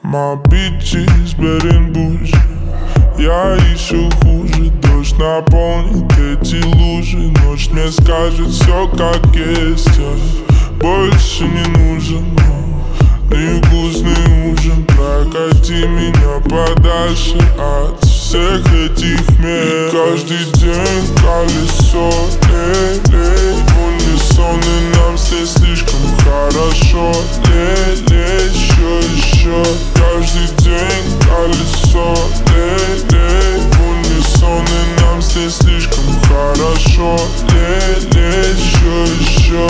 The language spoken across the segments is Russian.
My bitches берем бужи. Я еще хуже. Дождь наполнит эти лужи. Ночь мне скажет все как есть. Больше не нужен невкусный ужин. Прокати меня подальше от всех этих мест. Каждый день колесо, унисон, и нам здесь слишком хорошо. Еще. Каждый день колесо, унисон, и нам здесь слишком хорошо. Еще.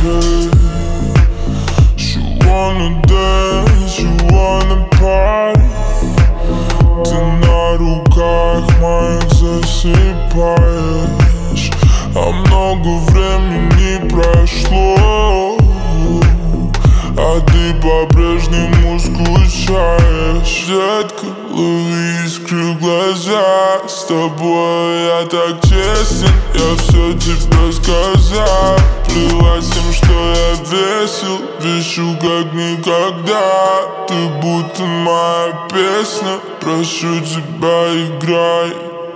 You wanna dance, you wanna party. Ты на руках моих засыпаешь, а много времени прошло, а ты по-прежнему скучаешь. Детка, лови искры в глаза. С тобой я так честен, я все тебе сказал. Плевать всем, что я весел, вешу как никогда. Ты будто моя песня, прошу тебя, играй.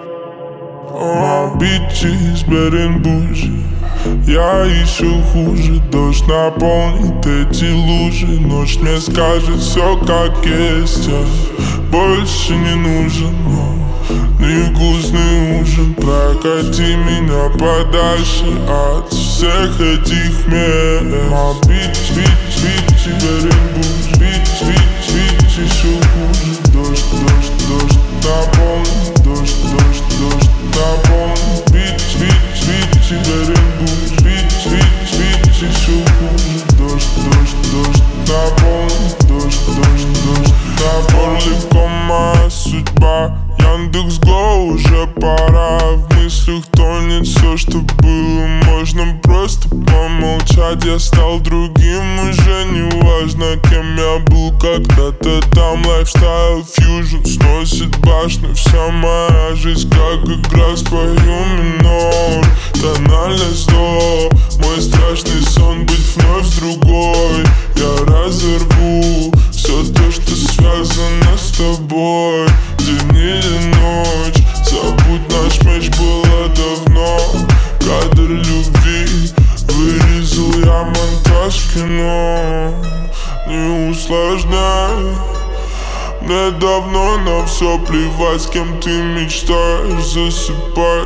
My bitches берем бужи. Я еще хуже. Дождь наполнит эти лужи. Ночь мне скажет все как есть. Больше не нужен невкусный ужин. Прокати меня подальше от всех этих мест. My bitches берем бужи. Bitch еще хуже. Дождь наполнит. Дождь наполнит. Bitch берем бужи. Bitch еще хуже. Дождь наполнит. Дождь наполнит. Моя судьба. Яндекс.Го, уже пора. В мыслях тонет все, что было. Можно просто помолчать. Я стал другим, уже не важно, кем я был когда-то там. Лайфстайл фьюжн сносит башню. Вся моя жизнь как игра, спою минор. Тональность до. Мой страшный сон быть вновь с другой. Я разорву все то, что связано с тобой. День или ночь, забудь, наш матч было давно. Кадр любви, вырезал я монтаж кино. Не усложняй, мне давно на все плевать, с кем ты мечтаешь засыпать.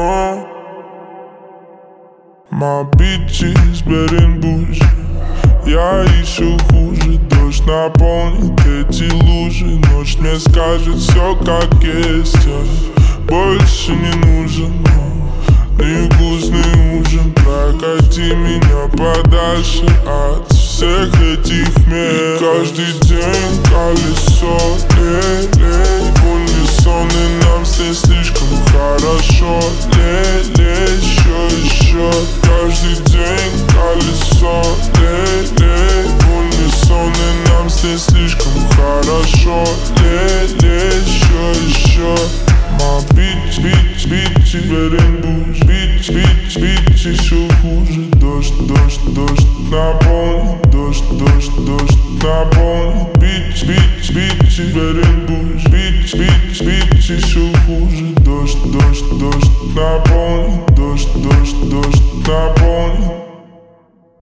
My bitches берем бужи. Я еще хуже. Дождь наполнит эти лужи. Ночь мне скажет все как есть. Больше не нужен невкусный ужин. Прокати меня подальше от всех этих мест. Каждый день колесо, унисон, и нам здесь слишком хорошо. Еще. Каждый день колесо, унисон, и нам здесь слишком хорошо. Еще. My bitch берем бужи. Bitch еще хуже. Дождь наполнит. Дождь наполнит. Bitch берем бужи. Bitch еще хуже. Дождь наполнит.